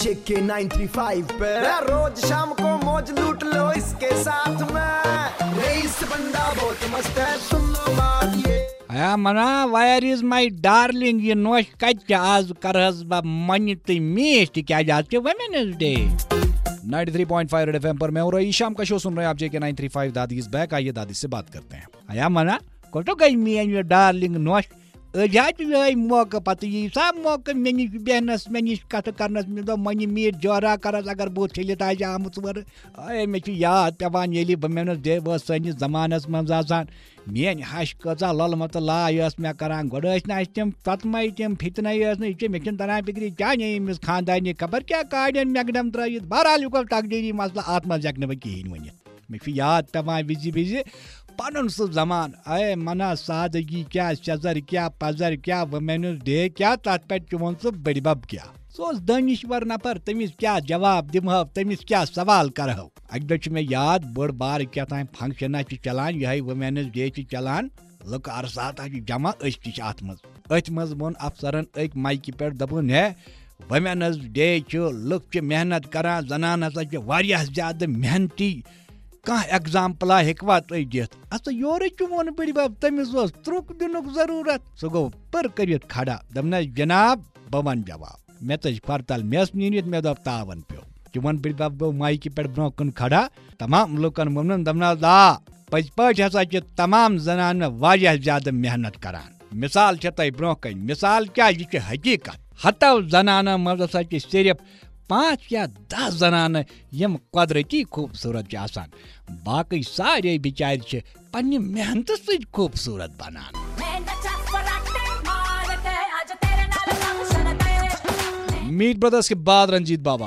JK 935 पे रोज शाम को मौज लूट लो इसके साथ में। रईस बंदा बहुत मस्त है, सुन लो बात ये। आया मना वायर इज माय डार्लिंग ये नोश कच्चे आज करहस बा मन ते मीठ क्या आज के वुमेन्स डे 93.5 रेड एफएम पर मैं और ईशाम का शो सुन रहे हैं आप JK 935 दादी इज बैक। आइए दादी से बात करते हैं। आया मना को तो गई मी डार्लिंग नोश अजात लय मौका पत ये सब मौका मेनी बहनस मेनी कथ करनस मे दो मनी मीट जोरा करस अगर बो छलित आज आमुत वर ए मे छु याद पेवान येली बमेनस दे व सनी जमानस मंज आसान मेन हश कजा ललमत लायस मे करान गोडस न तम ततमै तम फितनै न ये मेचन तना फिक्री क्या नहीं मिस खानदानी खबर क्या काडन मैगडम त्रयित बहरहाल युको तकदीरी मसला आत्मा जगन बकीन वनी मे छु याद पेवान विजि विजि पन सह जमान अय मना सादगी क्या शजर क्या पजर क्या वुमेन्स डे क्या तथ पे चुन सह बड़बब क्या सो दानिश्वर नफर तमिस क्या जवाब दिमह तमिस क्या सवाल करहो अक दो मे याद बड़ बार क्या तान फंक्शन चलान यह वुमेन्स डे चलान लुक अरसात जमा अत मज वोन अफसरन अक माइक पे दपन है वुमेन्स डे लुक मेहनत करान जनान हसा ज्यादा मेहनती कह एग्जाम्पल हेकवा तुम दित अच्छा योर वोन बड़बब तमिस त्रुक दिन जरूरत सह गो पर कर खड़ा दपन जनाब बह वन जवाब मे तज परतल मे नीनित मे दप तावन पे चुन बड़बब गो माइक पे ब्रो कन खड़ा तमाम लुकन वोन दपन दा पज पे हसा तमाम जनान ज्यादा मेहनत करान मिसाल तह ब्रो कन मिसाल क्या यह हकीकत हतो जनान मज हसा सिर्फ 5 या 10 जनान यम कुदरती खूबसूरत आसान बाकी सारे बिचार पन्ने मेहनत से खूबसूरत बनान। मीट ब्रदर्स के बाद रंजीत बाबा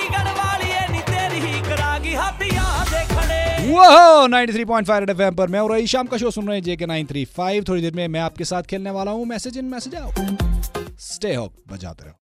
वो 93.5 रेड एफएम पर मैं और ईशाम का शो सुन रहे हैं JK 935। थोड़ी देर में मैं आपके साथ खेलने वाला हूँ message in message out. Stay hope बजाते रहो।